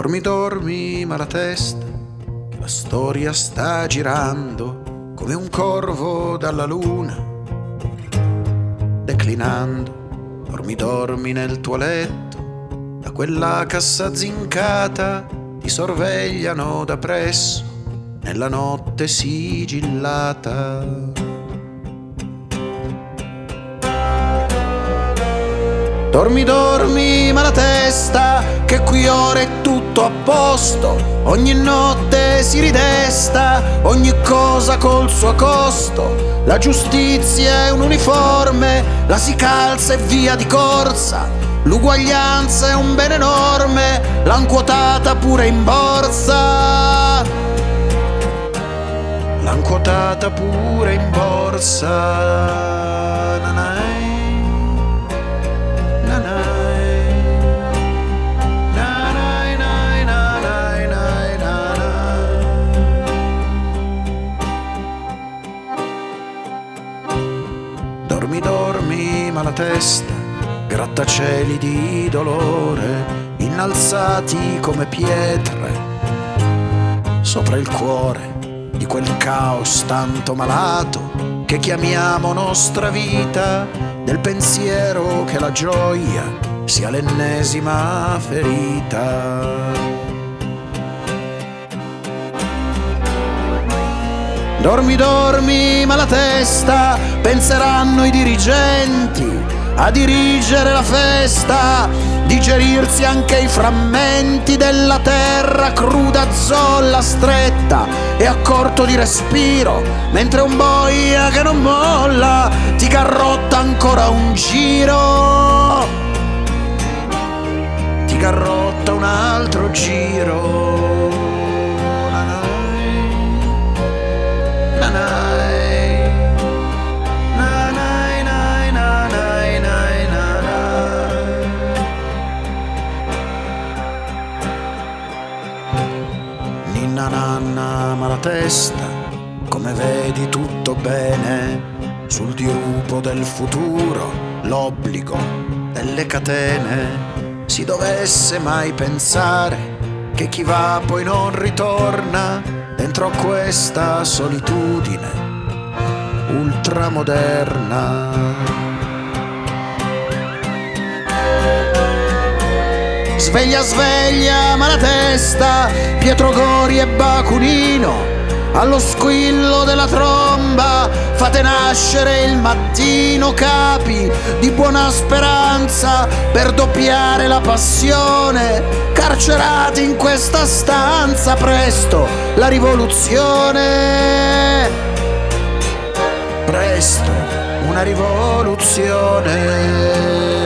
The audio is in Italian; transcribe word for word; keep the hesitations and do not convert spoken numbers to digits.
Dormi, dormi, ma la testa, che la storia sta girando come un corvo dalla luna, declinando. Dormi, dormi nel tuo letto, da quella cassa zincata ti sorvegliano da presso, nella notte sigillata. Dormi, dormi, ma la testa, che qui ora è tutto a posto. Ogni notte si ridesta, ogni cosa col suo costo. La giustizia è un uniforme, la si calza e via di corsa. L'uguaglianza è un bene enorme, l'han quotata pure in borsa. L'han quotata pure in borsa. Nanai. Dormi, dormi, ma la testa, grattacieli di dolore, innalzati come pietre, sopra il cuore di quel caos tanto malato che chiamiamo nostra vita, del pensiero che la gioia sia l'ennesima ferita. Dormi, dormi, ma la testa, penseranno i dirigenti a dirigere la festa, digerirsi anche i frammenti della terra cruda, zolla, stretta e a corto di respiro, mentre un boia che non molla ti garrotta ancora un giro, ti garrotta un altro giro. Ninna nanna, ma la testa, come vedi tutto bene, sul dirupo del futuro, l'obbligo delle catene. Si dovesse mai pensare che chi va poi non ritorna dentro questa solitudine ultramoderna. Sveglia, sveglia, ma la testa, Pietro Gori e Bakunino, allo squillo della tromba fate nascere il mattino, capi di buona speranza per doppiare la passione, carcerati in questa stanza, presto la rivoluzione, presto una rivoluzione.